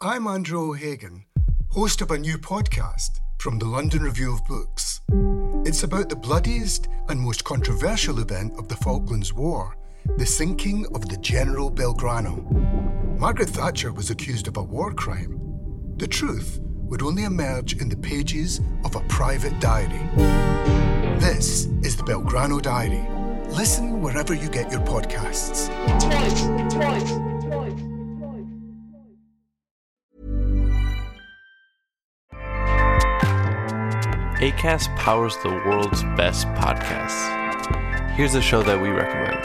I'm Andrew O'Hagan, host of a new podcast from the London Review of Books. It's about the bloodiest and most controversial event of the Falklands War, the sinking of the General Belgrano. Margaret Thatcher was accused of a war crime. The truth would only emerge in the pages of a private diary. This is the Belgrano Diary. Listen wherever you get your podcasts. Acast powers the world's best podcasts. Here's a show that we recommend.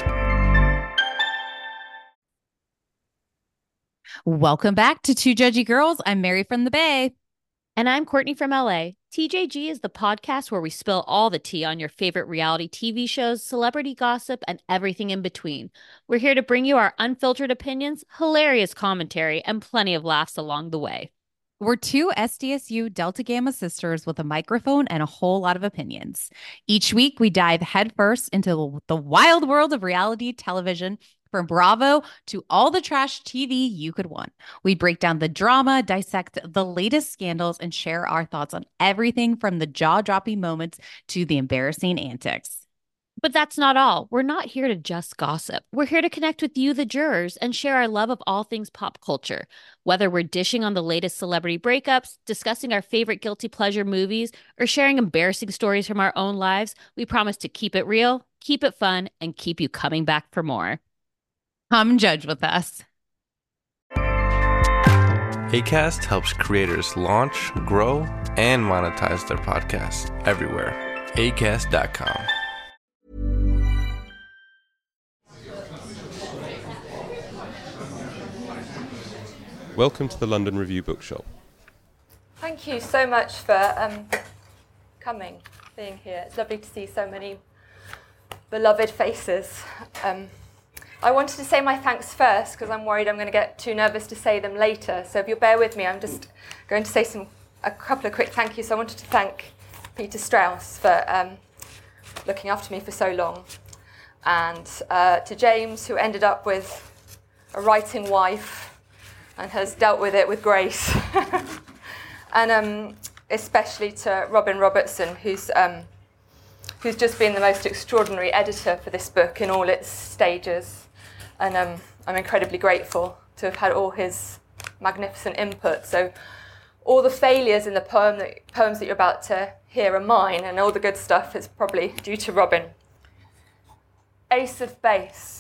Welcome back to Two Judgy Girls. I'm Mary from the Bay. And I'm Courtney from LA. TJG is the podcast where we spill all the tea on your favorite reality TV shows, celebrity gossip, and everything in between. We're here to bring you our unfiltered opinions, hilarious commentary, and plenty of laughs along the way. We're two SDSU Delta Gamma sisters with a microphone and a whole lot of opinions. Each week, we dive headfirst into the wild world of reality television, from Bravo to all the trash TV you could want. We break down the drama, dissect the latest scandals, and share our thoughts on everything from the jaw-dropping moments to the embarrassing antics. But that's not all. We're not here to just gossip. We're here to connect with you, the jurors, and share our love of all things pop culture. Whether we're dishing on the latest celebrity breakups, discussing our favorite guilty pleasure movies, or sharing embarrassing stories from our own lives, we promise to keep it real, keep it fun, and keep you coming back for more. Come judge with us. Acast helps creators launch, grow, and monetize their podcasts everywhere. Acast.com. Welcome to the London Review Bookshop. Thank you so much for coming, being here. It's lovely to see so many beloved faces. I wanted to say my thanks first because I'm worried I'm going to get too nervous to say them later. So if you'll bear with me, I'm just going to say a couple of quick thank yous. So I wanted to thank Peter Strauss for looking after me for so long, and to James, who ended up with a writing wife and has dealt with it with grace. And especially to Robin Robertson, who's just been the most extraordinary editor for this book in all its stages. And I'm incredibly grateful to have had all his magnificent input. So all the failures in the poems that you're about to hear are mine, and all the good stuff is probably due to Robin. Ace of Base.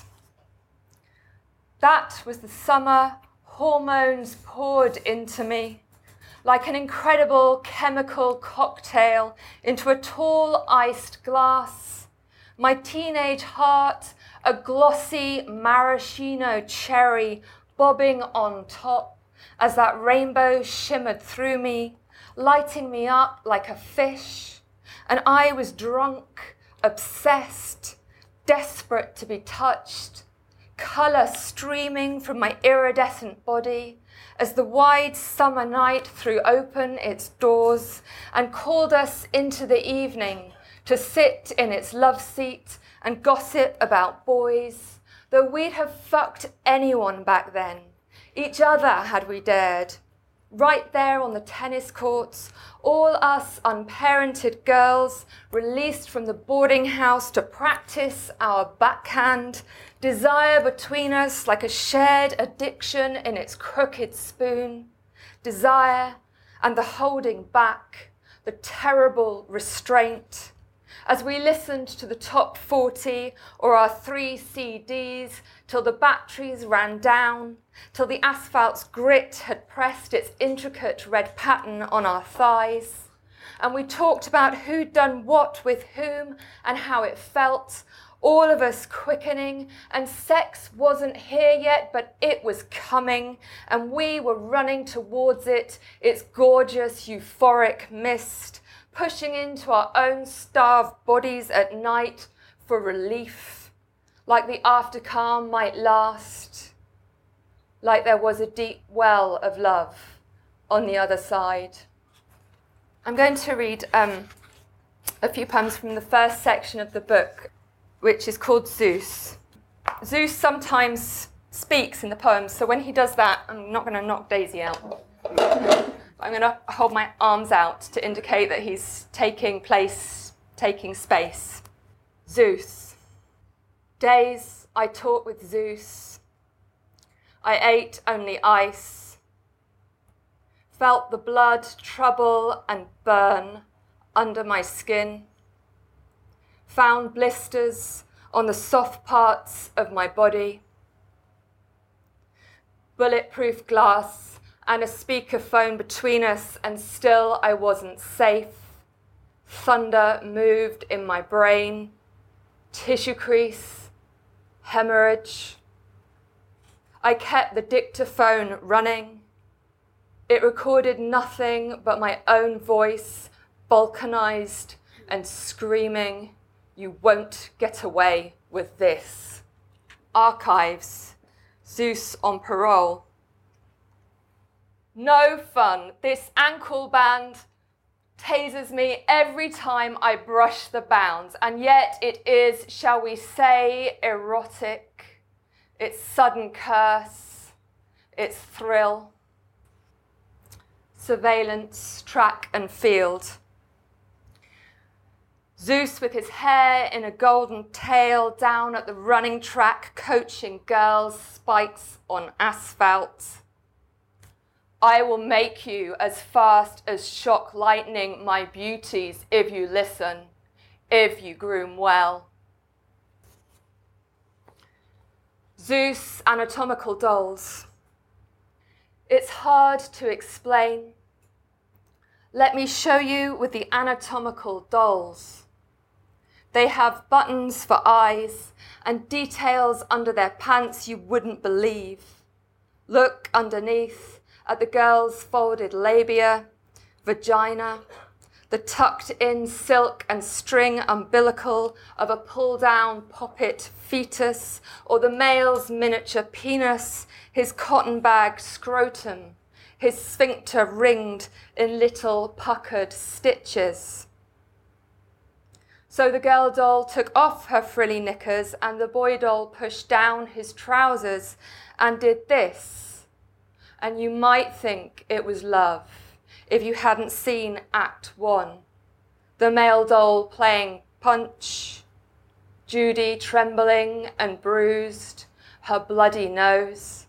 That was the summer. Hormones poured into me like an incredible chemical cocktail into a tall iced glass. My teenage heart, a glossy maraschino cherry bobbing on top as that rainbow shimmered through me, lighting me up like a fish. And I was drunk, obsessed, desperate to be touched, colour streaming from my iridescent body as the wide summer night threw open its doors and called us into the evening to sit in its love seat and gossip about boys, though we'd have fucked anyone back then. Each other had we dared. Right there on the tennis courts, all us unparented girls released from the boarding house to practice our backhand, desire between us like a shared addiction in its crooked spoon, desire and the holding back, the terrible restraint. As we listened to the top 40 or our 3 CDs till the batteries ran down, till the asphalt's grit had pressed its intricate red pattern on our thighs. And we talked about who'd done what with whom and how it felt, all of us quickening, and sex wasn't here yet, but it was coming, and we were running towards it, its gorgeous, euphoric mist, pushing into our own starved bodies at night for relief, like the after-calm might last, like there was a deep well of love on the other side. I'm going to read a few poems from the first section of the book, which is called Zeus. Zeus sometimes speaks in the poems, so when he does that, I'm not going to knock Daisy out. I'm going to hold my arms out to indicate that he's taking space. Zeus. Days I talked with Zeus. I ate only ice. Felt the blood trouble and burn under my skin. Found blisters on the soft parts of my body. Bulletproof glass and a speakerphone between us, and still I wasn't safe. Thunder moved in my brain. Tissue crease, hemorrhage. I kept the dictaphone running. It recorded nothing but my own voice, vulcanized and screaming, "You won't get away with this." Archives. Zeus on parole. No fun. This ankle band tases me every time I brush the bounds, and yet it is, shall we say, erotic. Its sudden curse, its thrill. Surveillance, track and field. Zeus with his hair in a golden tail down at the running track, coaching girls, spikes on asphalt. I will make you as fast as shock lightning, my beauties, if you listen, if you groom well. Zeus anatomical dolls. It's hard to explain. Let me show you with the anatomical dolls. They have buttons for eyes and details under their pants you wouldn't believe. Look underneath at the girl's folded labia, vagina, the tucked-in silk and string umbilical of a pull-down poppet fetus, or the male's miniature penis, his cotton-bag scrotum, his sphincter ringed in little puckered stitches. So the girl doll took off her frilly knickers and the boy doll pushed down his trousers and did this. And you might think it was love if you hadn't seen Act 1. The male doll playing punch, Judy trembling and bruised, her bloody nose.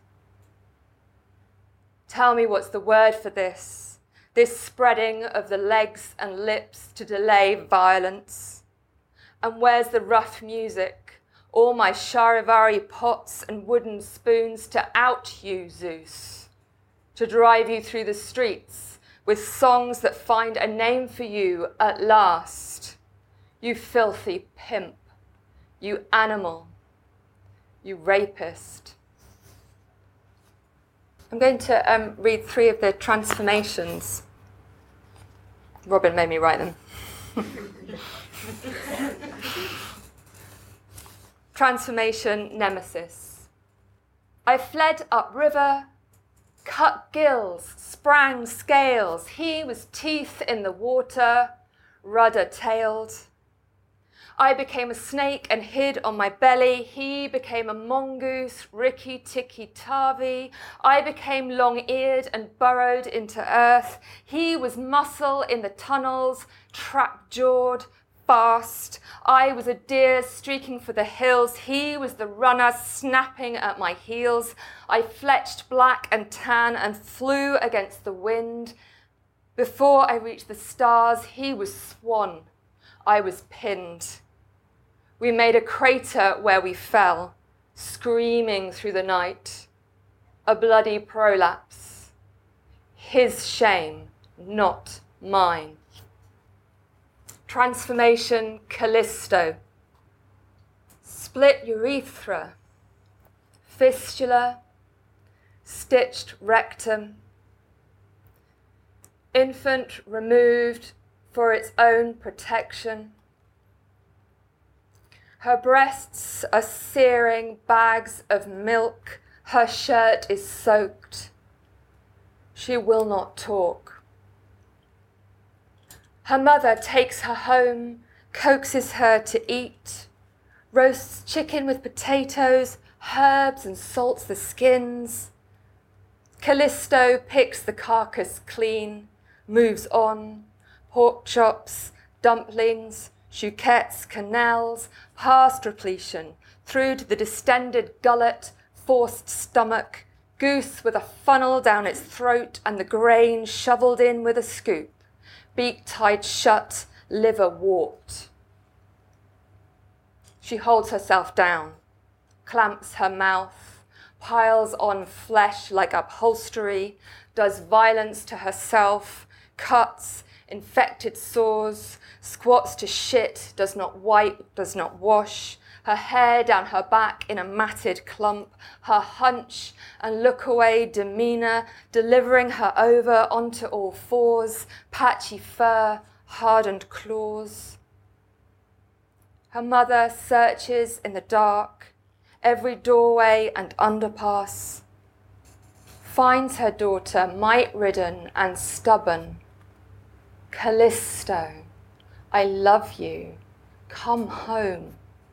Tell me what's the word for this spreading of the legs and lips to delay violence. And where's the rough music, all my charivari pots and wooden spoons to out you, Zeus, to drive you through the streets with songs that find a name for you at last. You filthy pimp, you animal, you rapist. I'm going to read 3 of the transformations. Robin made me write them. Transformation Nemesis. I fled upriver, cut gills, sprang scales. He was teeth in the water, rudder-tailed. I became a snake and hid on my belly. He became a mongoose, rikki-tikki-tavi. I became long-eared and burrowed into earth. He was muscle in the tunnels, trap-jawed, fast. I was a deer streaking for the hills. He was the runner snapping at my heels. I fletched black and tan and flew against the wind. Before I reached the stars, he was swan. I was pinned. We made a crater where we fell, screaming through the night. A bloody prolapse. His shame, not mine. Transformation Callisto. Split urethra, fistula, stitched rectum. Infant removed for its own protection. Her breasts are searing bags of milk. Her shirt is soaked. She will not talk. Her mother takes her home, coaxes her to eat, roasts chicken with potatoes, herbs and salts the skins. Callisto picks the carcass clean, moves on. Pork chops, dumplings, chouquettes, quenelles, past repletion, through to the distended gullet, forced stomach, goose with a funnel down its throat and the grain shovelled in with a scoop, beak tied shut, liver warped. She holds herself down, clamps her mouth, piles on flesh like upholstery, does violence to herself, cuts, infected sores, squats to shit, does not wipe, does not wash, her hair down her back in a matted clump, her hunch and look away demeanour, delivering her over onto all fours, patchy fur, hardened claws. Her mother searches in the dark, every doorway and underpass, finds her daughter might-ridden and stubborn. Callisto, I love you, come home.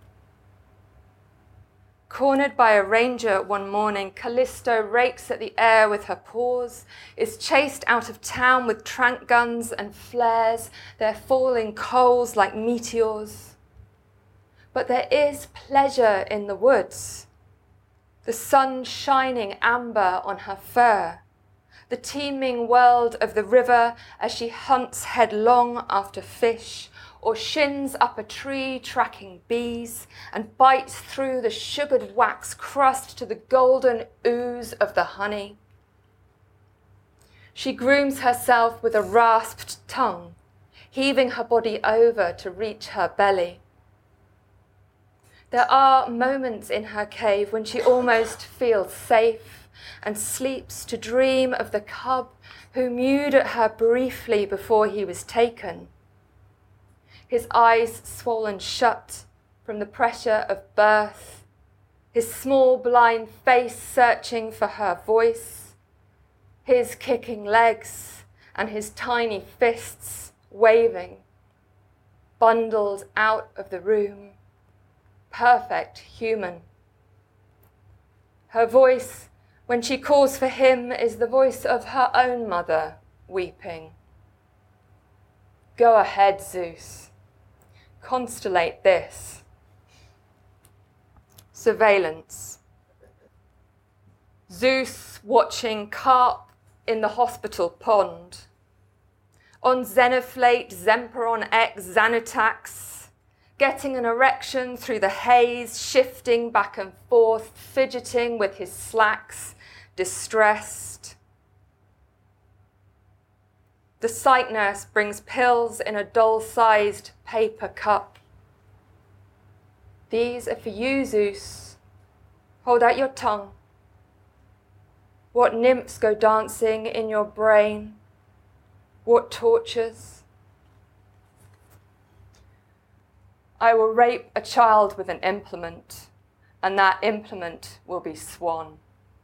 Cornered by a ranger one morning, Callisto rakes at the air with her paws, is chased out of town with trank guns and flares, their falling coals like meteors. But there is pleasure in the woods, the sun shining amber on her fur, the teeming world of the river as she hunts headlong after fish, or shins up a tree tracking bees, and bites through the sugared wax crust to the golden ooze of the honey. She grooms herself with a rasped tongue, heaving her body over to reach her belly. There are moments in her cave when she almost feels safe and sleeps to dream of the cub who mewed at her briefly before he was taken. His eyes swollen shut from the pressure of birth, his small blind face searching for her voice, his kicking legs and his tiny fists waving, bundled out of the room, perfect human. Her voice, when she calls for him, is the voice of her own mother weeping. Go ahead, Zeus. Constellate this. Surveillance. Zeus watching carp in the hospital pond. On Xenoflate, Zemperon X, Xanutax, getting an erection through the haze, shifting back and forth, fidgeting with his slacks, distressed. The psych nurse brings pills in a doll-sized paper cup. These are for you, Zeus. Hold out your tongue. What nymphs go dancing in your brain? What tortures? I will rape a child with an implement, and that implement will be Swan.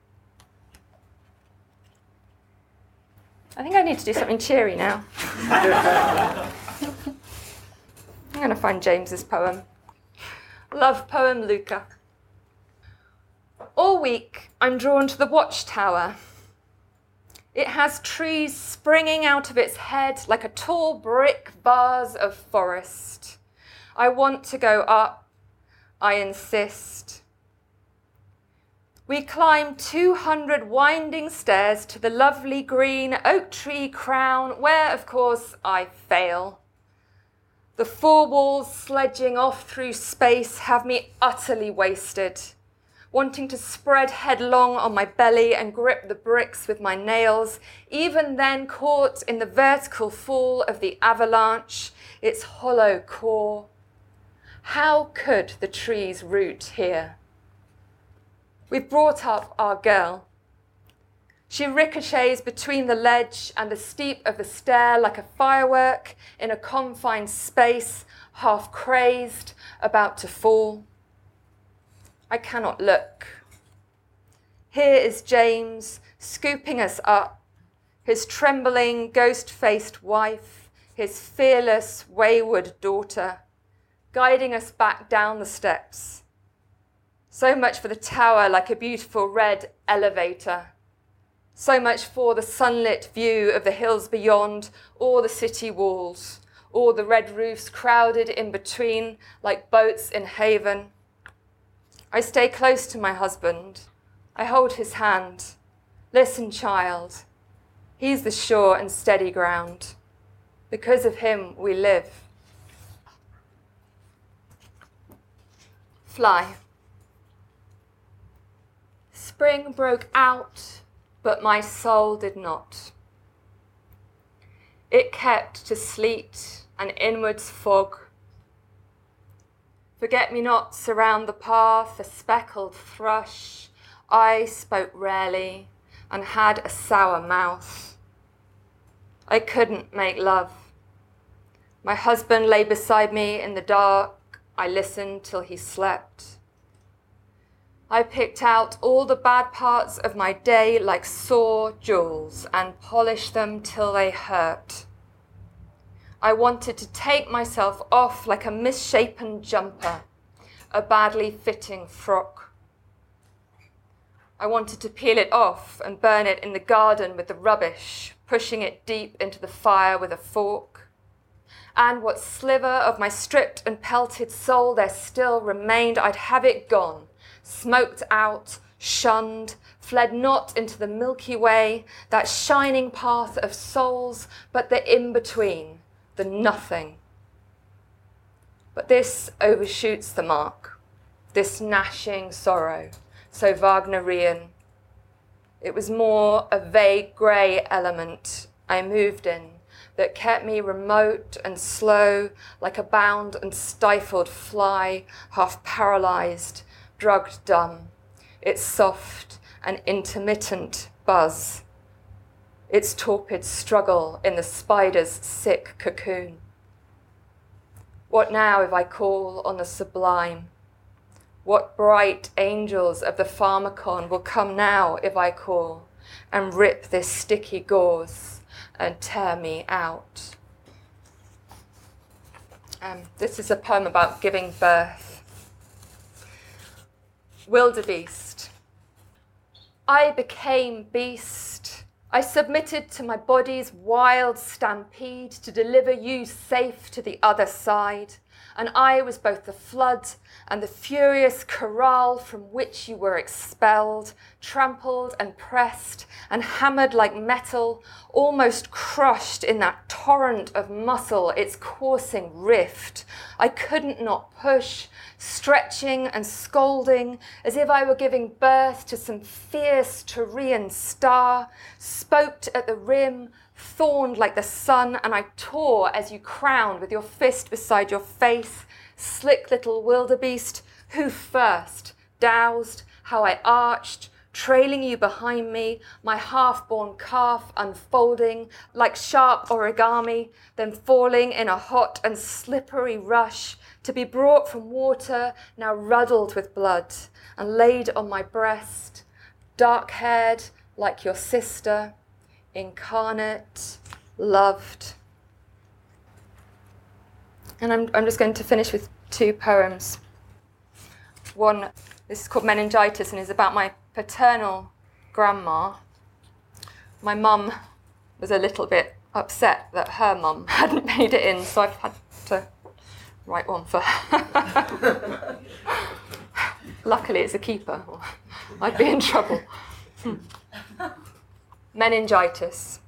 I think I need to do something cheery now. I'm going to find James's poem. Love poem, Luca. All week, I'm drawn to the watchtower. It has trees springing out of its head like a tall brick vase of forest. I want to go up. I insist. We climb 200 winding stairs to the lovely green oak tree crown, where, of course, I fail. The four walls sledging off through space have me utterly wasted, wanting to spread headlong on my belly and grip the bricks with my nails, even then caught in the vertical fall of the avalanche, its hollow core. How could the trees root here? We've brought up our girl. She ricochets between the ledge and the steep of the stair like a firework in a confined space, half crazed, about to fall. I cannot look. Here is James, scooping us up, his trembling, ghost-faced wife, his fearless, wayward daughter, guiding us back down the steps. So much for the tower like a beautiful red elevator. So much for the sunlit view of the hills beyond, or the city walls, or the red roofs crowded in between like boats in haven. I stay close to my husband. I hold his hand. Listen, child. He's the sure and steady ground. Because of him, we live. Fly. Spring broke out, but my soul did not. It kept to sleet and inwards fog. Forget-me-nots surround the path, a speckled thrush. I spoke rarely and had a sour mouth. I couldn't make love. My husband lay beside me in the dark. I listened till he slept. I picked out all the bad parts of my day like sore jewels and polished them till they hurt. I wanted to take myself off like a misshapen jumper, a badly fitting frock. I wanted to peel it off and burn it in the garden with the rubbish, pushing it deep into the fire with a fork. And what sliver of my stripped and pelted soul there still remained, I'd have it gone, smoked out, shunned, fled not into the Milky Way, that shining path of souls, but the in-between, the nothing. But this overshoots the mark, this gnashing sorrow, so Wagnerian. It was more a vague grey element I moved in that kept me remote and slow, like a bound and stifled fly, half paralysed, drugged dumb, its soft and intermittent buzz, its torpid struggle in the spider's sick cocoon. What now if I call on the sublime? What bright angels of the pharmacon will come now if I call and rip this sticky gauze and tear me out? This is a poem about giving birth. Wildebeest. I became beast. I submitted to my body's wild stampede to deliver you safe to the other side. And I was both the flood and the furious corral from which you were expelled, trampled and pressed and hammered like metal, almost crushed in that torrent of muscle, its coursing rift. I couldn't not push, stretching and scolding as if I were giving birth to some fierce Tyrian star, spoked at the rim, thorned like the sun, and I tore as you crowned with your fist beside your face, slick little wildebeest, who first doused, how I arched, trailing you behind me, my half-born calf unfolding like sharp origami, then falling in a hot and slippery rush to be brought from water, now ruddled with blood, and laid on my breast, dark-haired like your sister, incarnate, loved. And I'm just going to finish with two poems. One, this is called Meningitis and is about my paternal grandma. My mum was a little bit upset that her mum hadn't made it in, so I've had to write one for her. Luckily it's a keeper, or I'd be in trouble. Meningitis.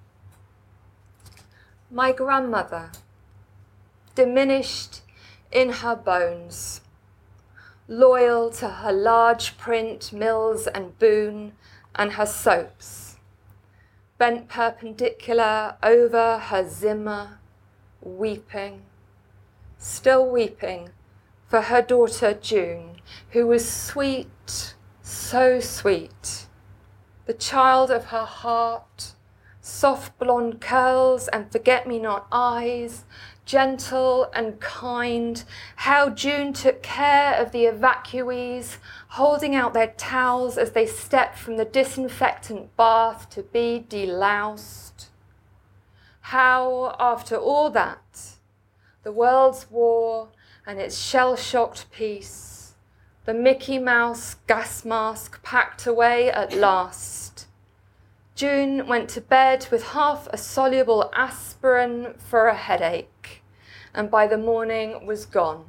My grandmother, diminished in her bones, loyal to her large print mills and Boone and her soaps, bent perpendicular over her Zimmer, weeping, still weeping for her daughter June, who was sweet, so sweet, the child of her heart, soft blonde curls and forget-me-not eyes, gentle and kind, how June took care of the evacuees, holding out their towels as they stepped from the disinfectant bath to be deloused. How, after all that, the world's war and its shell-shocked peace, the Mickey Mouse gas mask packed away at last, June went to bed with half a soluble aspirin for a headache, and by the morning was gone.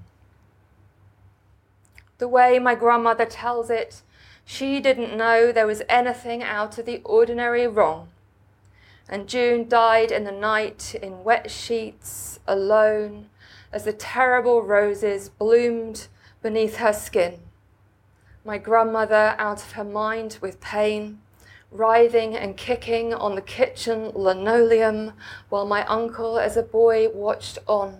The way my grandmother tells it, she didn't know there was anything out of the ordinary wrong, and June died in the night in wet sheets, alone, as the terrible roses bloomed beneath her skin. My grandmother out of her mind with pain, writhing and kicking on the kitchen linoleum while my uncle as a boy watched on.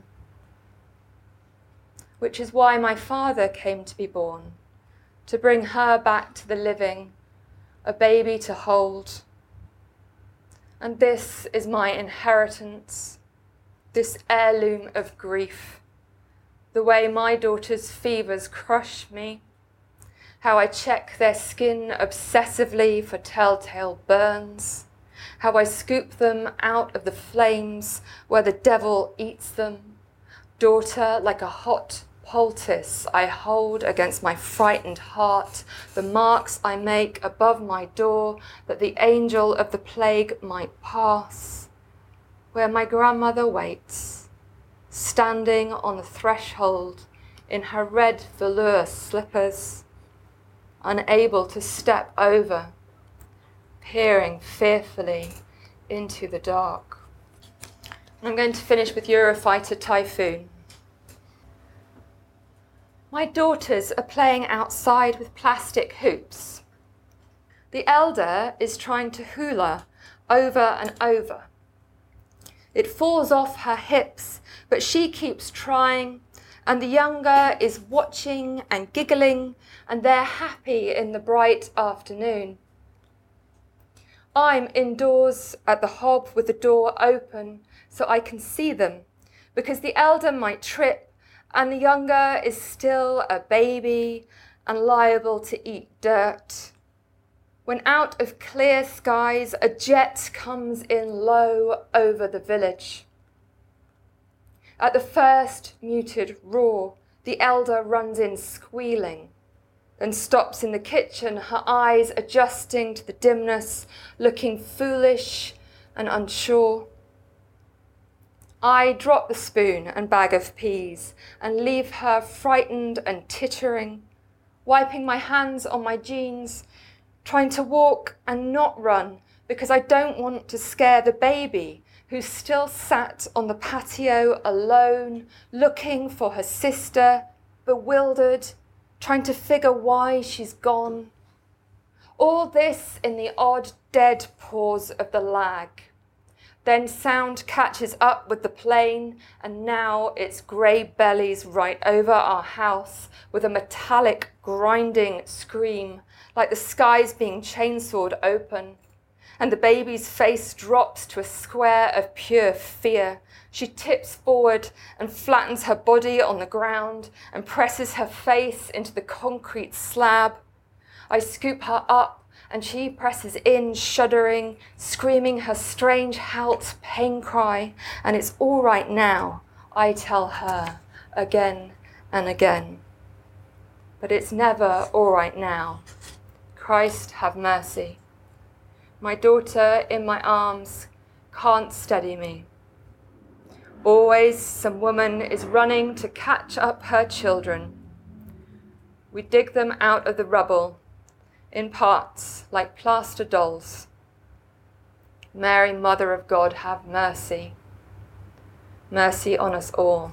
Which is why my father came to be born, to bring her back to the living, a baby to hold. And this is my inheritance, this heirloom of grief, the way my daughter's fevers crush me, how I check their skin obsessively for telltale burns, how I scoop them out of the flames where the devil eats them. Daughter, like a hot poultice I hold against my frightened heart, the marks I make above my door that the angel of the plague might pass, where my grandmother waits, standing on the threshold in her red velour slippers, unable to step over, peering fearfully into the dark. I'm going to finish with Eurofighter Typhoon. My daughters are playing outside with plastic hoops. The elder is trying to hula over and over. It falls off her hips, but she keeps trying, and the younger is watching and giggling, and they're happy in the bright afternoon. I'm indoors at the hob with the door open so I can see them, because the elder might trip and the younger is still a baby and liable to eat dirt. When out of clear skies a jet comes in low over the village. At the first muted roar, the elder runs in squealing, then stops in the kitchen, her eyes adjusting to the dimness, looking foolish and unsure. I drop the spoon and bag of peas and leave her frightened and tittering, wiping my hands on my jeans, trying to walk and not run because I don't want to scare the baby who's still sat on the patio alone, looking for her sister, bewildered, trying to figure why she's gone. All this in the odd dead pause of the lag. Then sound catches up with the plane, and now it's grey bellies right over our house with a metallic grinding scream, like the skies being chainsawed open. And the baby's face drops to a square of pure fear. She tips forward and flattens her body on the ground and presses her face into the concrete slab. I scoop her up, and she presses in, shuddering, screaming her strange halt pain cry. And it's all right now, I tell her again and again. But it's never all right now. Christ have mercy. My daughter in my arms can't steady me. Always some woman is running to catch up her children. We dig them out of the rubble, in parts like plaster dolls. Mary, Mother of God, have mercy. Mercy on us all.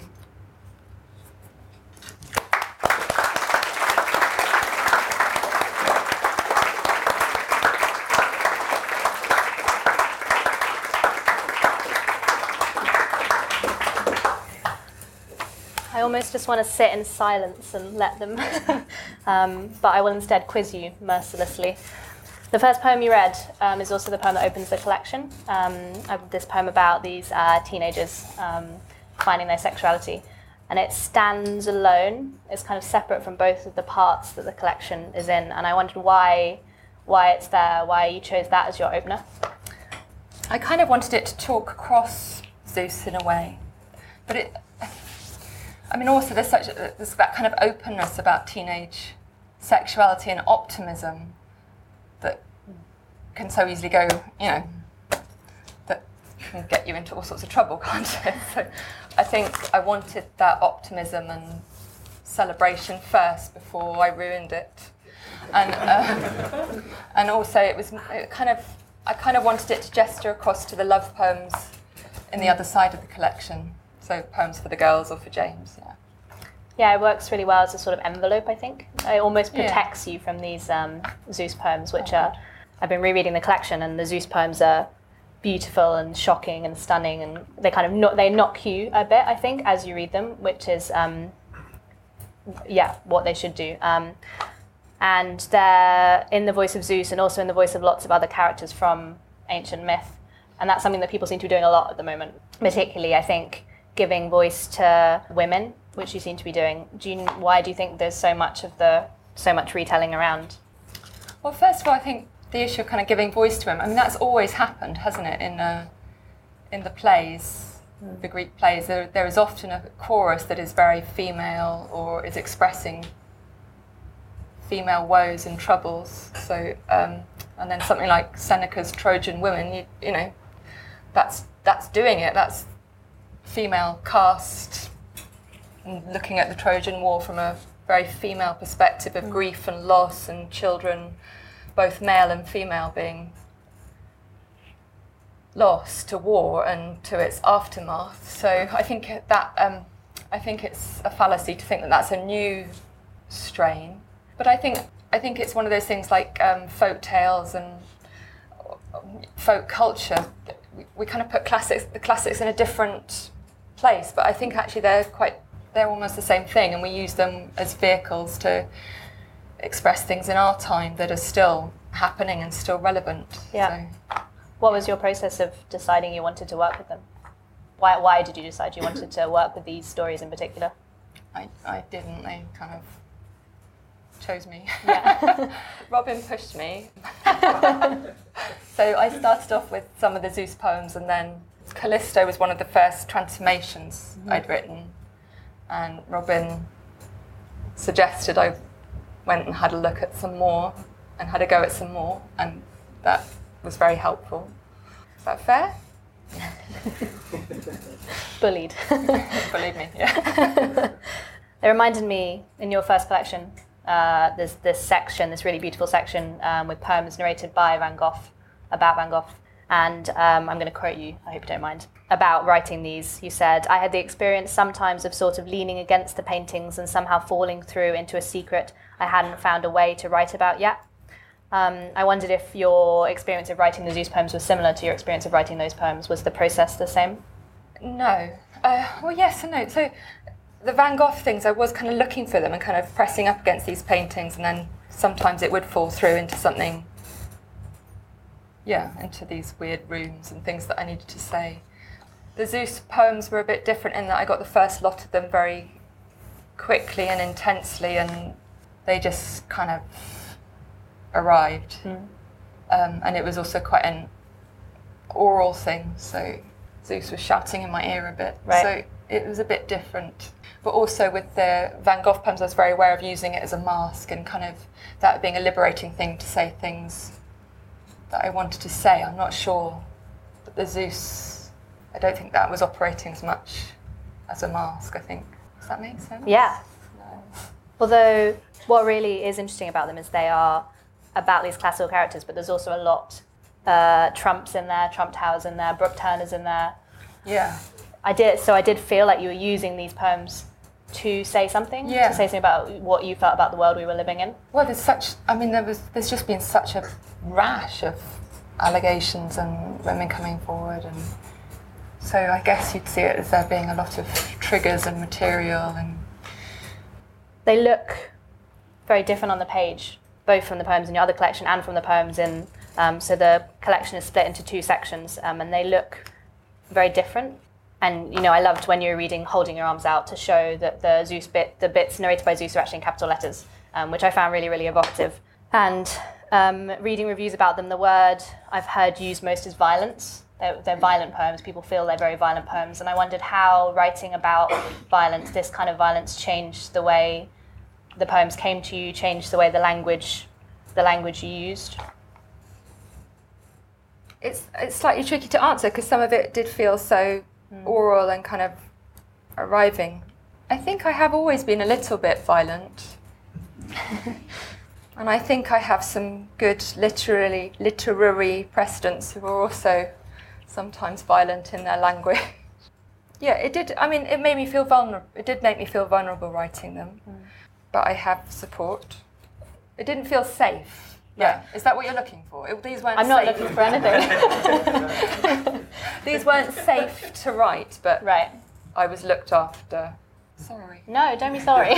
I almost just want to sit in silence and let them, but I will instead quiz you mercilessly. The first poem you read is also the poem that opens the collection. This poem about these teenagers finding their sexuality. And it stands alone. It's kind of separate from both of the parts that the collection is in. And I wondered why it's there, why you chose that as your opener. I kind of wanted it to talk across Zeus in a way. But also there's that kind of openness about teenage sexuality and optimism that can so easily go, that can get you into all sorts of trouble, can't it? So I think I wanted that optimism and celebration first before I ruined it. And also I kind of wanted it to gesture across to the love poems in the other side of the collection. So poems for the girls or for James, yeah. Yeah, it works really well as a sort of envelope, I think. It almost protects you from these Zeus poems, which are, I've been rereading the collection, and the Zeus poems are beautiful and shocking and stunning, and they kind of they knock you a bit, I think, as you read them, which is, what they should do. And they're in the voice of Zeus and also in the voice of lots of other characters from ancient myth. And that's something that people seem to be doing a lot at the moment, particularly, I think, giving voice to women, which you seem to be doing. Why do you think there's so much retelling around? Well, first of all, I think the issue of kind of giving voice to him, I mean, that's always happened, hasn't it, in the plays, the Greek plays. There is often a chorus that is very female or is expressing female woes and troubles. So, and then something like Seneca's Trojan Women, you know, that's doing it. That's female cast, looking at the Trojan War from a very female perspective of grief and loss and children, both male and female, being lost to war and to its aftermath. So I think that I think it's a fallacy to think that that's a new strain. But I think it's one of those things like folk tales and folk culture. We kind of put the classics in a different place, but I think actually they're almost the same thing, and we use them as vehicles to express things in our time that are still happening and still relevant. Yeah. So. What was your process of deciding you wanted to work with them? Why did you decide you wanted to work with these stories in particular? I didn't. They kind of chose me. Yeah. Robin pushed me. So I started off with some of the Zeus poems, and then Callisto was one of the first transformations I'd written. And Robin suggested I went and had a look at some more and had a go at some more, and that was very helpful. Is that fair? Bullied. Believe me, yeah. It reminded me, in your first collection, there's this really beautiful section with poems narrated by Van Gogh, about Van Gogh. And I'm going to quote you, I hope you don't mind, about writing these. You said, "I had the experience sometimes of sort of leaning against the paintings and somehow falling through into a secret I hadn't found a way to write about yet." I wondered if your experience of writing the Zeus poems was similar to your experience of writing those poems. Was the process the same? No. Well, yes and no. So the Van Gogh things, I was kind of looking for them and kind of pressing up against these paintings, and then sometimes it would fall through into something, into these weird rooms and things that I needed to say. The Zeus poems were a bit different in that I got the first lot of them very quickly and intensely, and they just kind of arrived. And it was also quite an oral thing, so Zeus was shouting in my ear a bit. Right. So it was a bit different. But also with the Van Gogh poems, I was very aware of using it as a mask and kind of that being a liberating thing to say things that I wanted to say. I'm not sure that the Zeus, I don't think that was operating as much as a mask, I think. Does that make sense? Yeah. No. Although what really is interesting about them is they are about these classical characters, but there's also a lot Trump's in there, Trump Tower's in there, Brooke Turner's in there. Yeah. I did feel like you were using these poems to say something, to say something about what you felt about the world we were living in. Well, there's just been such a rash of allegations and women coming forward, and so I guess you'd see it as there being a lot of triggers and material. And they look very different on the page, both from the poems in your other collection and from the poems in, so the collection is split into two sections, and they look very different. And, you know, I loved when you were reading Holding Your Arms Out to show that the bits narrated by Zeus are actually in capital letters, which I found really, really evocative. And reading reviews about them, the word I've heard used most is violence. They're violent poems. People feel they're very violent poems. And I wondered how writing about violence, this kind of violence, changed the way the poems came to you, changed the way the language you used. it's slightly tricky to answer because some of it did feel so oral and kind of arriving. I think I have always been a little bit violent. And I think I have some good literary precedents who are also sometimes violent in their language. Yeah, it did. I mean, it made me feel vulnerable. It did make me feel vulnerable writing them. But I have support. It didn't feel safe. Yeah. Is that what you're looking for? These weren't I'm not safe. looking for anything. These weren't safe to write, but Right. I was looked after. Sorry. No, don't be sorry.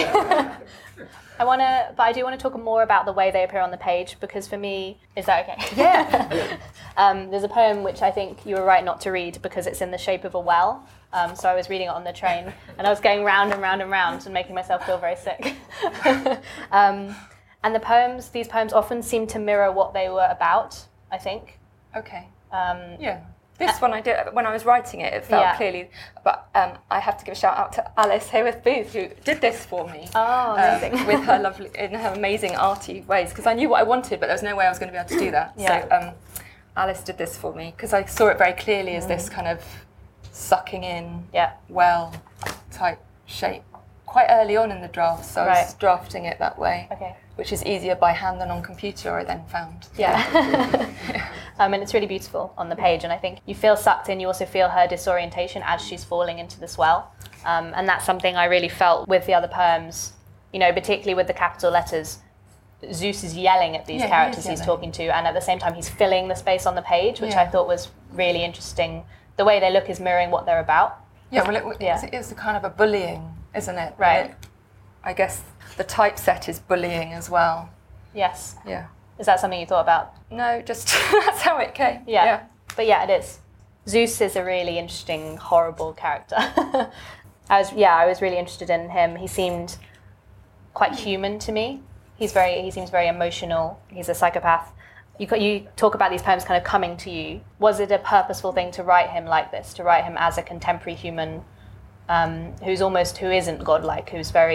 But I do want to talk more about the way they appear on the page, because for me, is that okay? Yeah. There's a poem which I think you were right not to read because it's in the shape of a well. So I was reading it on the train, and I was going round and round and round and making myself feel very sick. And these poems often seem to mirror what they were about, I think. Okay. Yeah. This one I did, when I was writing it, it felt clearly, but I have to give a shout out to Alice Hayworth Booth, who did this for me. Oh, amazing. With her in her amazing arty ways, because I knew what I wanted, but there was no way I was going to be able to do that. Yeah. So Alice did this for me, because I saw it very clearly as this kind of sucking in, well type shape, quite early on in the draft, so I was drafting it that way. Okay. Which is easier by hand than on computer, I then found. Yeah. And it's really beautiful on the page, and I think you feel sucked in. You also feel her disorientation as she's falling into this well, and that's something I really felt with the other poems. You know, particularly with the capital letters, Zeus is yelling at these characters he's talking to, and at the same time he's filling the space on the page, which I thought was really interesting. The way they look is mirroring what they're about. Yeah, well, it's a kind of a bullying, isn't it? Right. I guess the typeset is bullying as well. Yes. Yeah. Is that something you thought about? No, just that's how it came. Yeah. But yeah, it is. Zeus is a really interesting, horrible character. I was really interested in him. He seemed quite human to me. He seems very emotional. He's a psychopath. You talk about these poems kind of coming to you. Was it a purposeful thing to write him like this, to write him as a contemporary human who isn't godlike,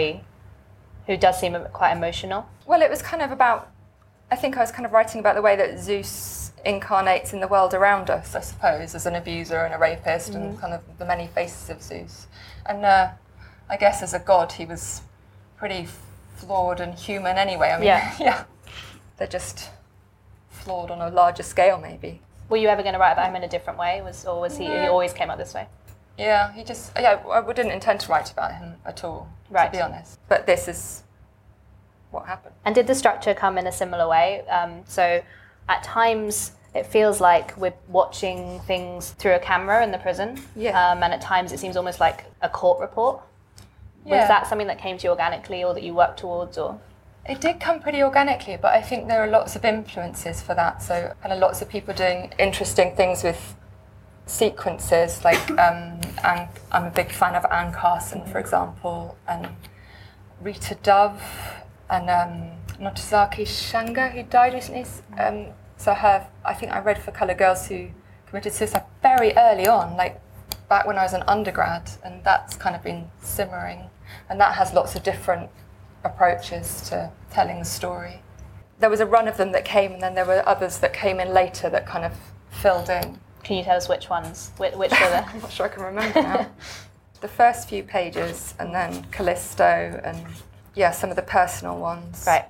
who does seem quite emotional? Well, it was kind of about, I think I was kind of writing about the way that Zeus incarnates in the world around us, I suppose, as an abuser and a rapist and kind of the many faces of Zeus. And I guess as a god, he was pretty flawed and human anyway. I mean, they're just flawed on a larger scale, maybe. Were you ever going to write about him in a different way, he always came out this way? Yeah, I didn't intend to write about him at all, to be honest. But this is what happened. And did the structure come in a similar way? So at times it feels like we're watching things through a camera in the prison. Yeah. And at times it seems almost like a court report. Yeah. Was that something that came to you organically or that you worked towards? Or? It did come pretty organically, but I think there are lots of influences for that. So lots of people doing interesting things with sequences, like and I'm a big fan of Anne Carson, for example, and Rita Dove, and Ntozake Shange, who died recently. So I think I read For Colour Girls who committed suicide very early on, like back when I was an undergrad, and that's kind of been simmering, and that has lots of different approaches to telling the story. There was a run of them that came, and then there were others that came in later that kind of filled in. Can you tell us which ones? Which were the... I'm not sure I can remember now. The first few pages, and then Callisto, and some of the personal ones. Right.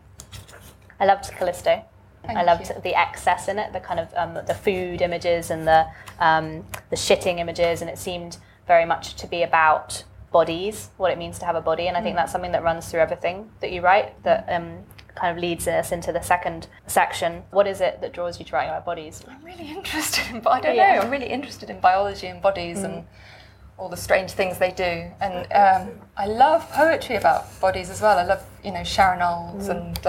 I loved Callisto. Thank I loved you. the excess in it, the kind of the food images and the shitting images, and it seemed very much to be about bodies, what it means to have a body, and I think that's something that runs through everything that you write, that kind of leads us into the second section. What is it that draws you to writing about bodies? I'm really interested in, I don't know, I'm really interested in biology and bodies and all the strange things they do. And I love poetry about bodies as well. I love, Sharon Olds and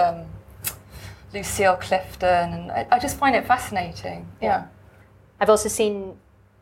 Lucille Clifton, and I just find it fascinating. Yeah. I've also seen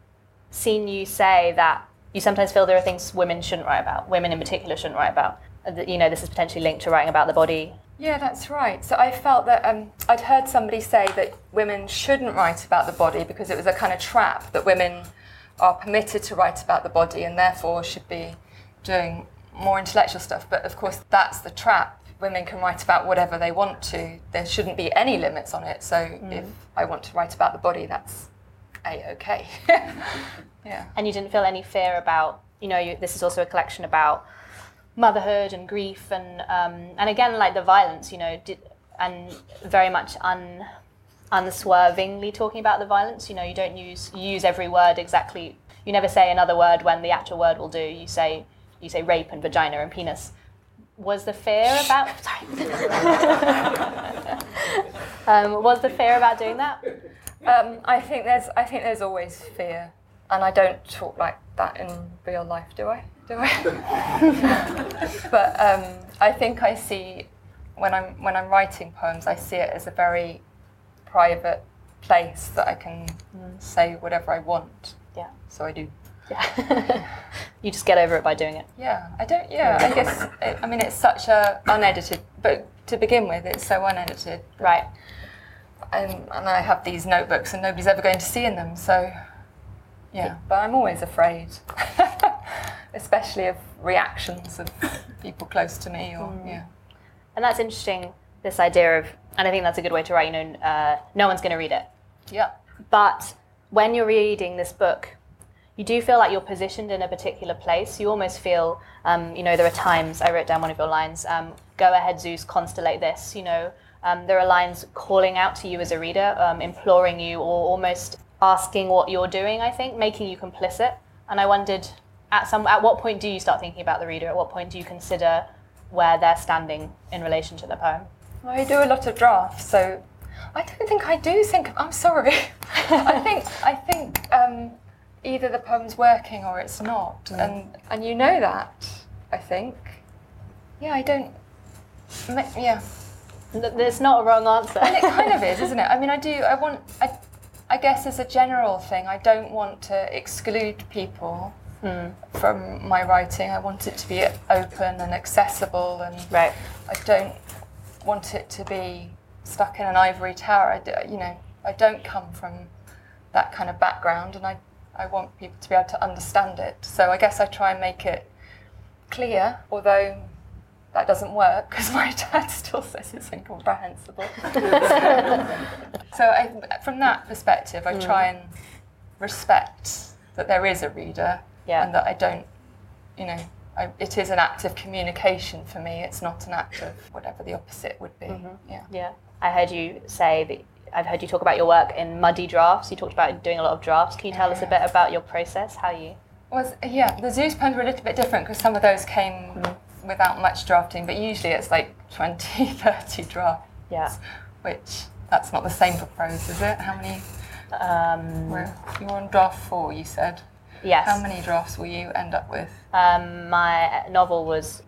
you say that you sometimes feel there are things women shouldn't write about, women in particular shouldn't write about. This is potentially linked to writing about the body. Yeah, that's right. So I felt that I'd heard somebody say that women shouldn't write about the body because it was a kind of trap, that women are permitted to write about the body and therefore should be doing more intellectual stuff. But of course, that's the trap. Women can write about whatever they want to. There shouldn't be any limits on it. So if I want to write about the body, that's A-okay. Yeah. And you didn't feel any fear about, this is also a collection about motherhood and grief and again, like the violence, and very much unswervingly talking about the violence. You don't use every word exactly. You never say another word when the actual word will do. You say rape and vagina and penis. Was the fear about was the fear about doing that? I think there's always fear, and I don't talk like that in real life, do I? But I think I see when I'm writing poems, I see it as a very private place that I can say whatever I want. Yeah. So I do. Yeah. You just get over it by doing it. Yeah, I don't. Yeah, I guess. It's such a unedited. But to begin with, it's so unedited. Right. And I have these notebooks, and nobody's ever going to see in them. So, yeah. But I'm always afraid, especially of reactions of people close to me. Or yeah. And that's interesting. This idea of, and I think that's a good way to write. No one's going to read it. Yeah. But when you're reading this book, you do feel like you're positioned in a particular place. You almost feel, there are times, I wrote down one of your lines, go ahead, Zeus, constellate this. There are lines calling out to you as a reader, imploring you, or almost asking what you're doing, I think, making you complicit. And I wondered, at what point do you start thinking about the reader? At what point do you consider where they're standing in relation to the poem? I do a lot of drafts, so I don't think I do think, I'm sorry. I think either the poem's working or it's not, and you know that, I think. Yeah, I don't. Yeah. There's not a wrong answer. And it kind of is, isn't it? I guess as a general thing, I don't want to exclude people from my writing. I want it to be open and accessible, and right. I don't want it to be stuck in an ivory tower. I don't come from that kind of background, and I want people to be able to understand it. So I guess I try and make it clear, although that doesn't work because my dad still says it's incomprehensible. So from that perspective, I try and respect that there is a reader, and that I don't, it is an act of communication for me. It's not an act of whatever the opposite would be. Mm-hmm. Yeah. I heard you say that. I've heard you talk about your work in muddy drafts. You talked about doing a lot of drafts. Can you tell us a bit about your process? How you? The Zeus poems were a little bit different because some of those came without much drafting, but usually it's like 20, 30 drafts. Yeah. Which, that's not the same for prose, is it? How many? You were on draft 4, you said. Yes. How many drafts will you end up with? My novel was,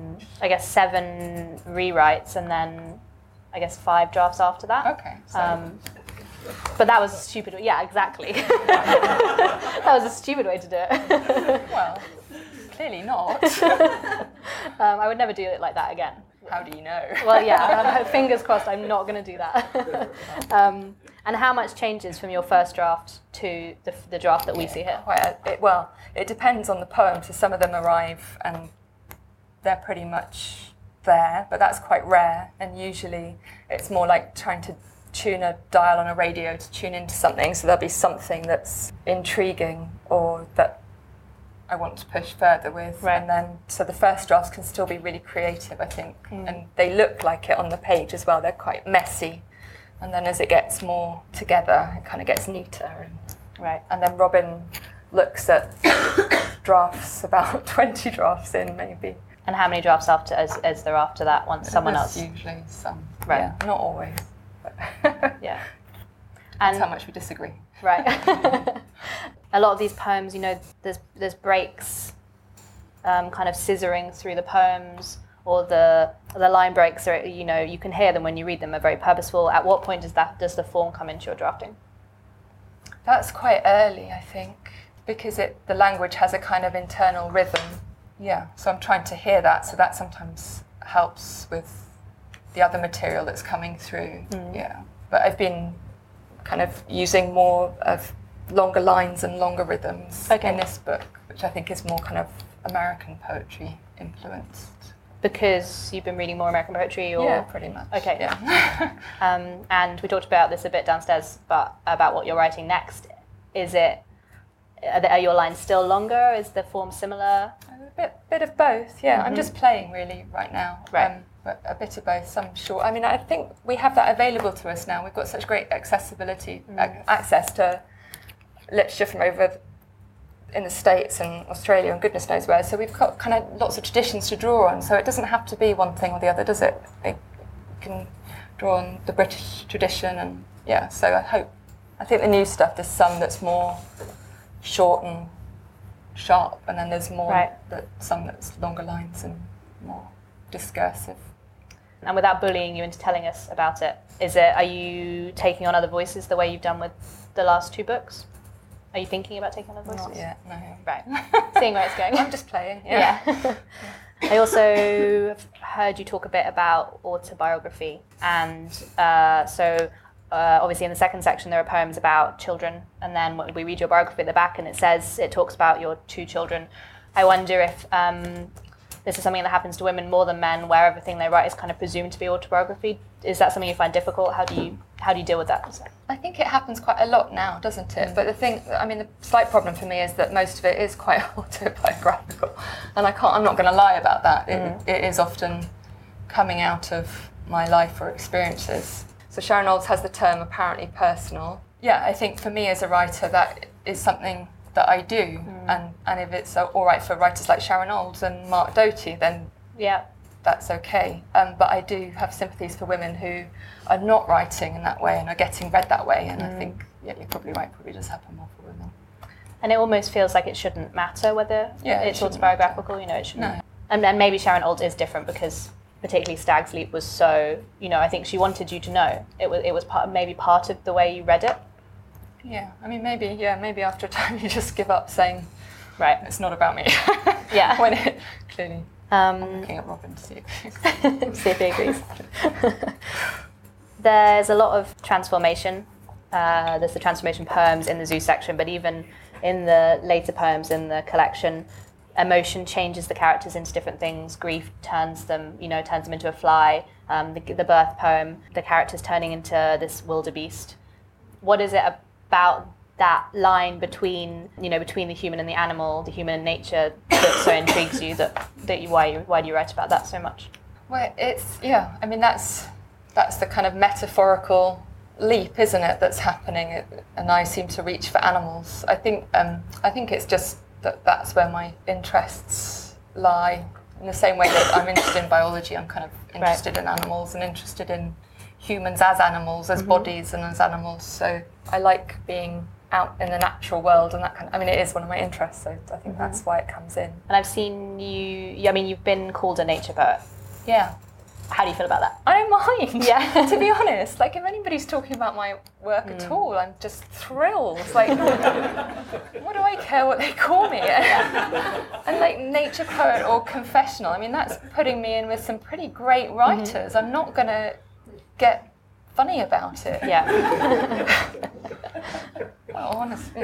7 rewrites and then, 5 drafts after that. Okay. So. But that was a stupid way. Yeah, exactly. That was a stupid way to do it. Well, clearly not. I would never do it like that again. How do you know? Well, yeah, fingers crossed I'm not going to do that. And how much changes from your first draft to the draft that we see here? It depends on the poem. So some of them arrive and they're pretty much there, but that's quite rare. And usually it's more like trying to tune a dial on a radio to tune into something. So there'll be something that's intriguing or that I want to push further with. Right. And then, so the first drafts can still be really creative, I think. And they look like it on the page as well. They're quite messy. And then as it gets more together, it kind of gets neater. Right. And then Robin looks at drafts, about 20 drafts in maybe. And how many drafts after is there after that once someone else? Usually some. Right. Yeah, not always. But yeah. That's how much we disagree. Right. A lot of these poems, there's breaks, kind of scissoring through the poems, or the line breaks are, you can hear them when you read them, are very purposeful. At what point does the form come into your drafting? That's quite early, I think, because the language has a kind of internal rhythm. Yeah, so I'm trying to hear that, so that sometimes helps with the other material that's coming through. Yeah, but I've been kind of using more of longer lines and longer rhythms in this book, which I think is more kind of American poetry influenced. Because you've been reading more American poetry? Or? Yeah, pretty much. Okay. Yeah. And we talked about this a bit downstairs, but about what you're writing next. Is it? Are your lines still longer? Is the form similar? A bit of both, yeah. I'm just playing really right now. Right. But a bit of both, some short. I mean, I think we have that available to us now. We've got such great accessibility, access to literature from over in the States and Australia and goodness knows where. So we've got kind of lots of traditions to draw on. So it doesn't have to be one thing or the other, does it? It can draw on the British tradition and yeah. So I think the new stuff, there's some that's more short and sharp, and then there's more some that's longer lines and more discursive. And without bullying you into telling us about it, are you taking on other voices the way you've done with the last 2 books? Are you thinking about taking on other voices? Not yet, no. Right. Seeing where it's going. I'm just playing. Yeah. I also heard you talk a bit about autobiography, and obviously in the second section there are poems about children, and then when we read your biography at the back and it talks about your 2 children. I wonder if this is something that happens to women more than men, where everything they write is kind of presumed to be autobiography. Is that something you find difficult? How do you deal with that? I think it happens quite a lot now, doesn't it? But the slight problem for me is that most of it is quite autobiographical, and I'm not going to lie about that. It is often coming out of my life or experiences. So Sharon Olds has the term apparently personal. Yeah, I think for me as a writer, that is something that I do, and if it's all right for writers like Sharon Olds and Mark Doty, then that's okay. But I do have sympathies for women who are not writing in that way and are getting read that way, and I think, you're probably right, probably does happen more for women. And it almost feels like it shouldn't matter whether it's autobiographical, it shouldn't. No. And then maybe Sharon Olds is different because particularly Stag's Leap was so, I think she wanted you to know. It was part of the way you read it. Yeah, I mean, maybe after a time you just give up saying, right, it's not about me. Yeah. When it clearly, I'm looking at Robin to see if he agrees. There's a lot of transformation. There's the transformation poems in the Zeus section, but even in the later poems in the collection, emotion changes the characters into different things. Grief turns them into a fly. The birth poem, the characters turning into this wildebeest. What is it about that line between the human and the animal, the human and nature, that so intrigues you? Why do you write about that so much? Well, that's the kind of metaphorical leap, isn't it? That's happening, and I seem to reach for animals. I think it's just that's where my interests lie. In the same way that I'm interested in biology, I'm kind of interested in animals and interested in humans as animals, as bodies and as animals. So I like being out in the natural world and that kind of, it is one of my interests, so I think that's why it comes in. And I've seen you've been called a nature poet. Yeah. How do you feel about that? I don't mind. Yeah. To be honest, if anybody's talking about my work at all, I'm just thrilled. It's what do I care what they call me? And nature poet or confessional, that's putting me in with some pretty great writers. I'm not going to get funny about it. Yeah. Well, honestly.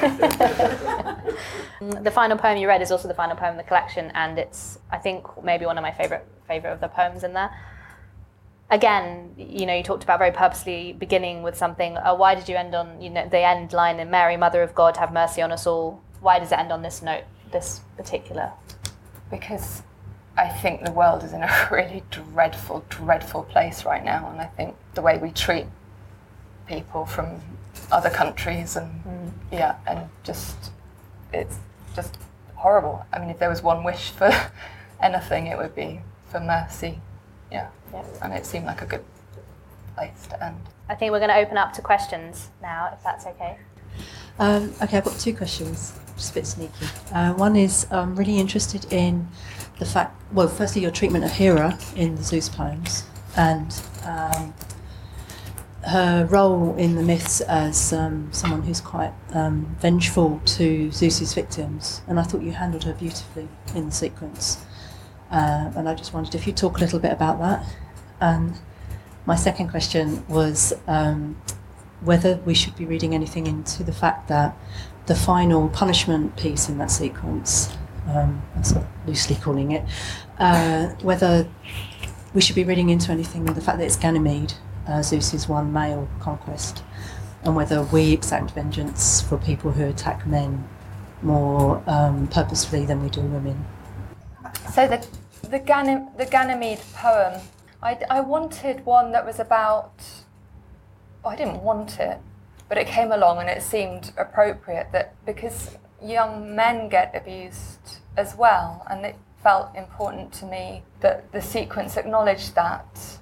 The final poem you read is also the final poem in the collection, and it's, I think, maybe one of my favourite of the poems in there. Again, you talked about very purposely beginning with something. Why did you end on, the end line in Mary, Mother of God, have mercy on us all? Why does it end on this note, this particular? Because I think the world is in a really dreadful, dreadful place right now, and I think the way we treat people from other countries and it's just horrible. If there was one wish for anything, it would be for mercy. Yeah. And it seemed like a good place to end. I think we're going to open up to questions now, if that's okay. Okay, I've got 2 questions, just a bit sneaky. One is I'm really interested in the fact, firstly, your treatment of Hera in the Zeus poems, and her role in the myths as someone who's quite vengeful to Zeus's victims, and I thought you handled her beautifully in the sequence. And I just wondered if you'd talk a little bit about that. And my second question was whether we should be reading anything into the fact that the final punishment piece in that sequence, I'm sort of loosely calling it, whether we should be reading into anything in the fact that it's Ganymede, Zeus's one male conquest, and whether we exact vengeance for people who attack men more purposefully than we do women. So the Ganymede poem, I wanted one that was about, I didn't want it, but it came along and it seemed appropriate, that because young men get abused as well, and it felt important to me that the sequence acknowledged that.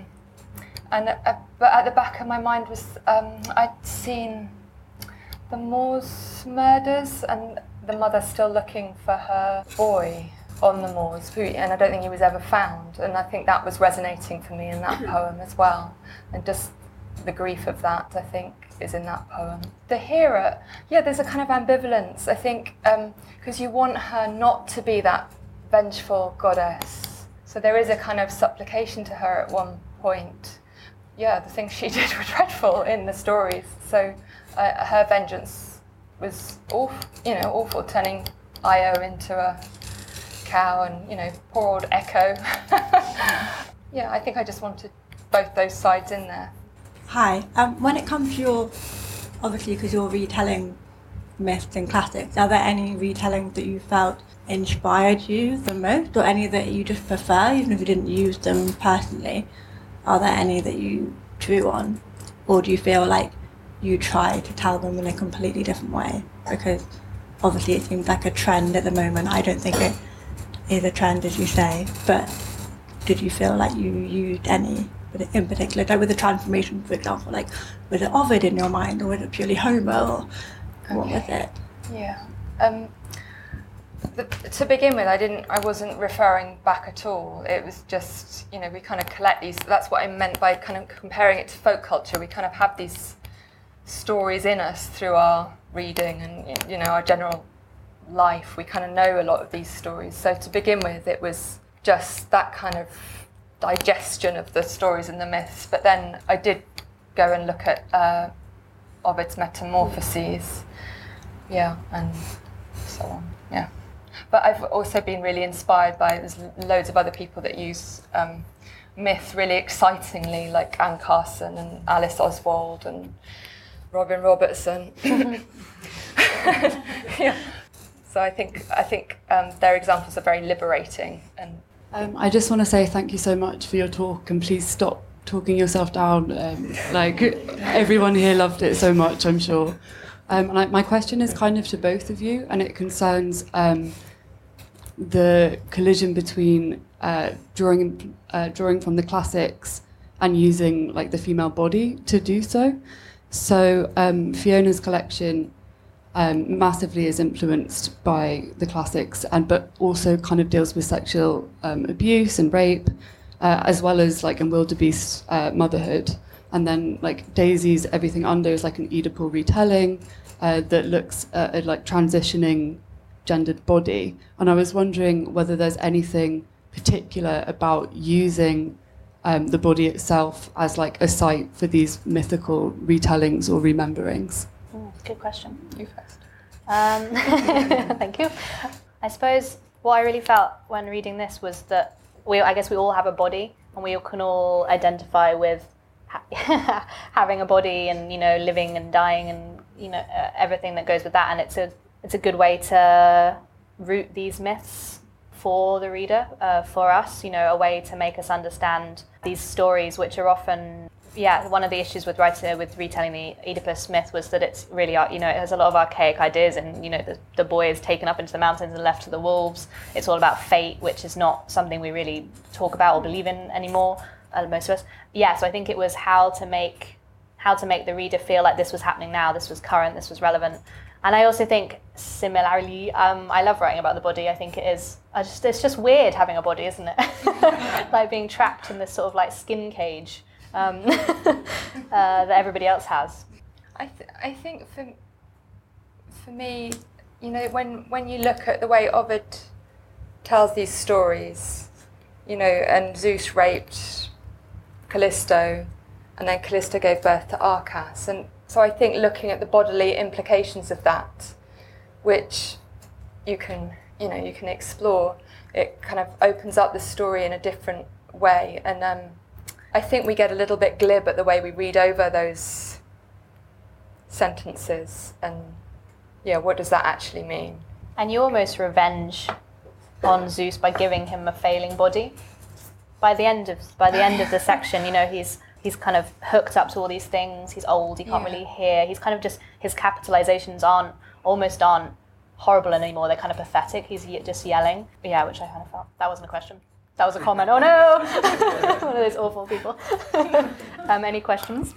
But at the back of my mind was, I'd seen the Moors murders and the mother still looking for her boy on the moors, and I don't think he was ever found, and I think that was resonating for me in that poem as well, and just the grief of that, I think, is in that poem. The Hera, there's a kind of ambivalence, I think, because you want her not to be that vengeful goddess, so there is a kind of supplication to her at one point. The things she did were dreadful in the stories, so her vengeance was awful, turning Io into a cow, and poor old Echo. I think I just wanted both those sides in there. Hi, when it comes to your, obviously because you're retelling myths and classics, are there any retellings that you felt inspired you the most, or any that you just prefer, even if you didn't use them personally? Are there any that you drew on, or do you feel like you try to tell them in a completely different way? Because obviously it seems like a trend at the moment. I don't think it is a trend, as you say, but did you feel like you used any in particular, like with the transformation, for example, like was it Ovid in your mind, or was it purely Homer, or what was it? To begin with, I wasn't referring back at all. It was just, we kind of collect these. That's what I meant by kind of comparing it to folk culture. We kind of have these stories in us through our reading and, our general life. We kind of know a lot of these stories. So to begin with, it was just that kind of digestion of the stories and the myths. But then I did go and look at Ovid's Metamorphoses, and so on, But I've also been really inspired by, there's loads of other people that use myth really excitingly, like Anne Carson and Alice Oswald and Robin Robertson. So I think their examples are very liberating. And I just want to say thank you so much for your talk, and please stop talking yourself down. Everyone here loved it so much, I'm sure. My question is kind of to both of you, and it concerns the collision between drawing from the classics and using the female body to do so. So Fiona's collection massively is influenced by the classics, but also kind of deals with sexual abuse and rape, as well as in Wildebeest's motherhood. And then Daisy's Everything Under is an Oedipal retelling that looks at transitioning gendered body. And I was wondering whether there's anything particular about using the body itself as a site for these mythical retellings or rememberings. Good question. You first. Thank you. I suppose what I really felt when reading this was that I guess we all have a body, and we can all identify with having a body and living and dying and everything that goes with that, and it's a good way to root these myths for the reader, for us, a way to make us understand these stories, which are often one of the issues with retelling the Oedipus myth was that it's really it has a lot of archaic ideas, and the boy is taken up into the mountains and left to the wolves. It's all about fate, which is not something we really talk about or believe in anymore, most of us. So I think it was how to make the reader feel like this was happening now, this was current, this was relevant. And I also think similarly, I love writing about the body. I think it is, it's just weird having a body, isn't it? Like being trapped in this sort of skin cage that everybody else has. I think for me, when you look at the way Ovid tells these stories, and Zeus raped Callisto, and then Callisto gave birth to Arcas, and so I think looking at the bodily implications of that, which you can explore, it kind of opens up the story in a different way. And I think we get a little bit glib at the way we read over those sentences, and what does that actually mean? And you almost revenge on Zeus by giving him a failing body. By the end of the section, he's kind of hooked up to all these things. He's old. He can't really hear. He's kind of just, his capitalizations aren't horrible anymore. They're kind of pathetic. He's just yelling. Yeah, which I kind of felt. That wasn't a question. That was a comment. Oh no! One of those awful people. Any questions?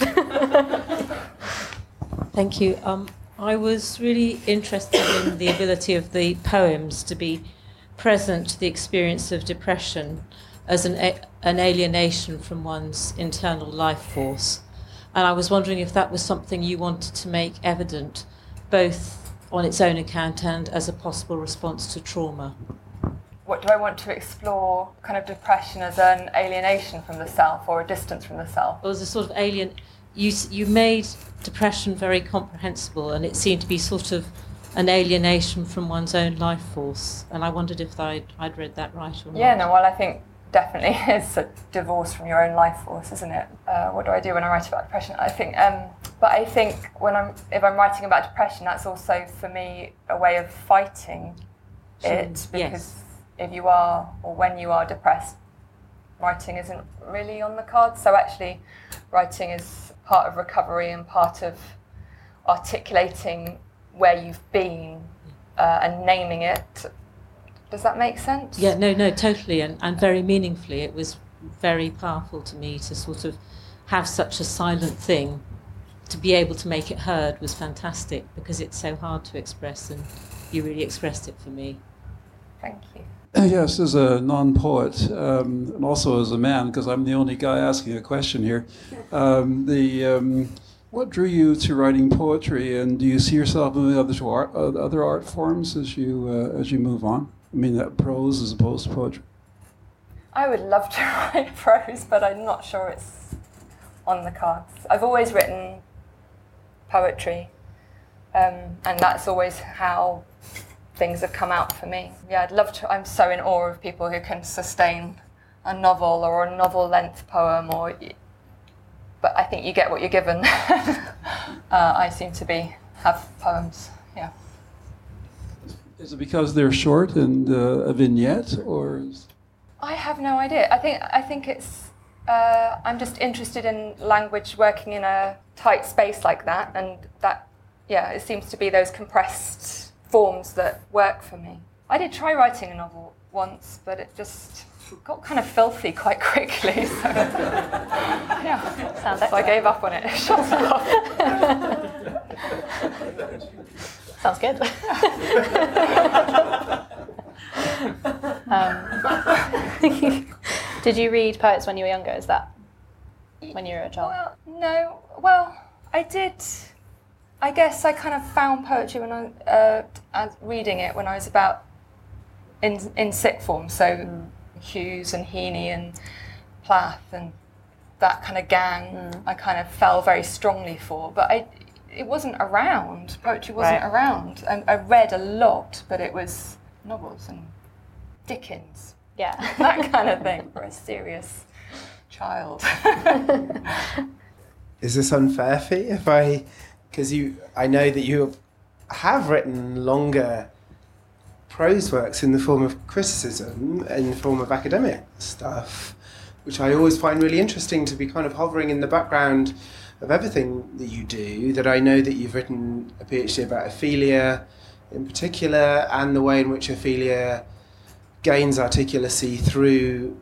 Thank you. I was really interested in the ability of the poems to be present to the experience of depression as an alienation from one's internal life force. And I was wondering if that was something you wanted to make evident, both on its own account and as a possible response to trauma. What do I want to explore? Kind of depression as an alienation from the self or a distance from the self? It was a sort of alien. You made depression very comprehensible, and it seemed to be sort of an alienation from one's own life force. And I wondered if I'd read that right or not. Yeah, no, well, I think definitely it's a divorce from your own life force, isn't it? What do I do when I write about depression? I think, but I think if I'm writing about depression, that's also for me a way of fighting it, because if you are, or when you are depressed, writing isn't really on the cards. So actually, writing is part of recovery and part of articulating where you've been and naming it. Does that make sense? Yeah, no, totally, and very meaningfully. It was very powerful to me to sort of have such a silent thing. To be able to make it heard was fantastic, because it's so hard to express, and you really expressed it for me. Thank you. Yes, as a non-poet, and also as a man, because I'm the only guy asking a question here, what drew you to writing poetry, and do you see yourself moving other art forms as you move on? I mean, that prose as opposed to poetry. I would love to write prose, but I'm not sure it's on the cards. I've always written poetry, and that's always how things have come out for me. Yeah, I'd love to. I'm so in awe of people who can sustain a novel or a novel-length poem, but I think you get what you're given. I seem to have poems, yeah. Is it because they're short and a vignette, or? I have no idea. I think it's. I'm just interested in language working in a tight space like that, and that, it seems to be those compressed forms that work for me. I did try writing a novel once, but it just got kind of filthy quite quickly. So, so I gave up on it. Shut up. Sounds good. Did you read poets when you were younger? Is that when you were a child? Well, no. Well, I did. I guess I kind of found poetry when I reading it when I was about in sixth form. So Hughes and Heaney and Plath and that kind of gang, I kind of fell very strongly for. But it wasn't around. Poetry wasn't around. I read a lot, but it was novels and Dickens. Yeah, that kind of thing for a serious child. Is this unfair for you? Because I know that you have written longer prose works in the form of criticism, in the form of academic stuff, which I always find really interesting to be kind of hovering in the background of everything that you do, that I know that you've written a PhD about Ophelia in particular, and the way in which Ophelia gains articulacy through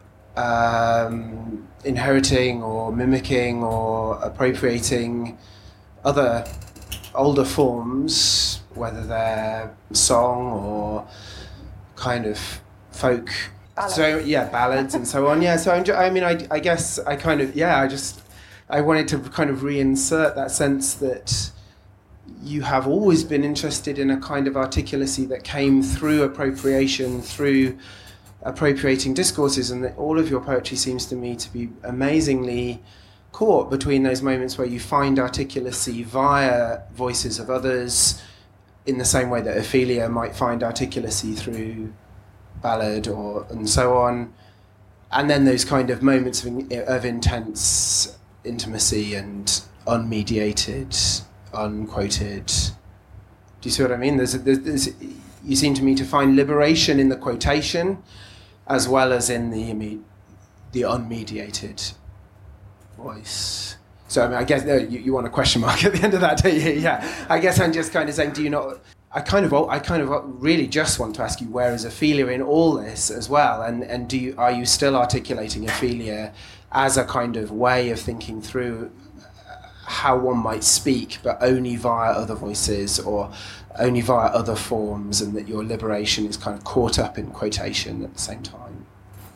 inheriting or mimicking or appropriating other older forms, whether they're song or kind of folk. Ballads. So ballads and so on. Yeah, so I guess I kind of I wanted to kind of reinsert that sense that you have always been interested in a kind of articulacy that came through appropriation, through appropriating discourses, and that all of your poetry seems to me to be amazingly caught between those moments where you find articulacy via voices of others, in the same way that Ophelia might find articulacy through ballad and so on, and then those kind of moments of intense intimacy and unmediated unquoted. Do you see what I mean? You seem to me to find liberation in the quotation as well as in the unmediated voice. So I mean, I guess you want a question mark at the end of that, do you? Yeah. I guess I'm just kind of saying, do you not? I kind of really just want to ask you, where is Ophelia in all this as well? And are you still articulating Ophelia as a kind of way of thinking through how one might speak, but only via other voices or only via other forms, and that your liberation is kind of caught up in quotation at the same time?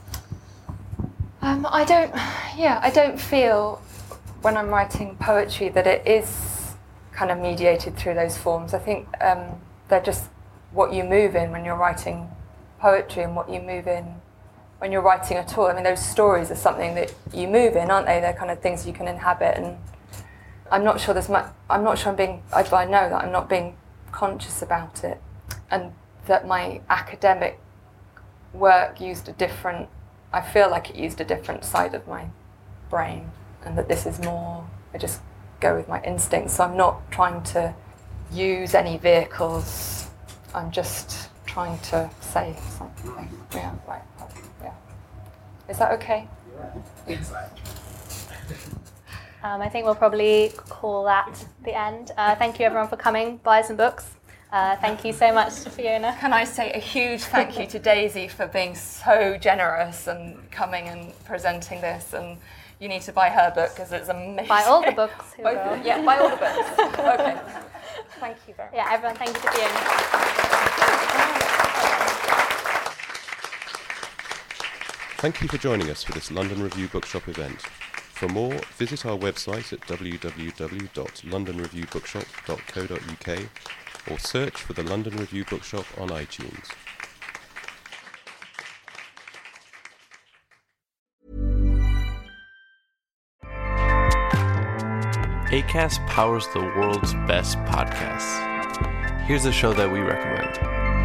I don't feel when I'm writing poetry that it is kind of mediated through those forms. I think they're just what you move in when you're writing poetry and what you move in when you're writing at all. I mean, those stories are something that you move in, aren't they? They're kind of things you can inhabit, and I'm not sure there's much. I know that I'm not being conscious about it, and that my academic work used I feel like it used a different side of my brain, and that this is more, I just go with my instincts. So I'm not trying to use any vehicles. I'm just trying to say something. Yeah, right. Yeah. Is that okay? Yeah. I think we'll probably call that the end. Thank you everyone for coming. Buy some books. Thank you so much to Fiona. Can I say a huge thank you to Daisy for being so generous and coming and presenting this, and you need to buy her book because it's amazing. Buy all the books. Yeah, buy all the books. Okay. Thank you very much. Yeah, everyone, thank you to Fiona. Thank you for joining us for this London Review Bookshop event. For more, visit our website at www.londonreviewbookshop.co.uk or search for the London Review Bookshop on iTunes. Acast powers the world's best podcasts. Here's a show that we recommend.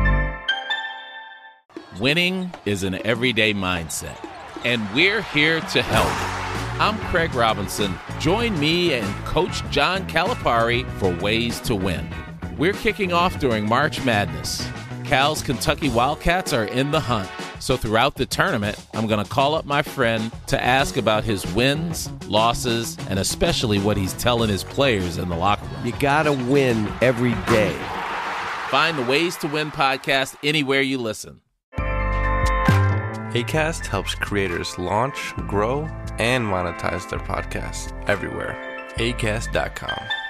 Winning is an everyday mindset, and we're here to help. I'm Craig Robinson. Join me and Coach John Calipari for Ways to Win. We're kicking off during March Madness. Cal's Kentucky Wildcats are in the hunt. So throughout the tournament, I'm going to call up my friend to ask about his wins, losses, and especially what he's telling his players in the locker room. You got to win every day. Find the Ways to Win podcast anywhere you listen. Acast helps creators launch, grow, and monetize their podcasts everywhere. Acast.com.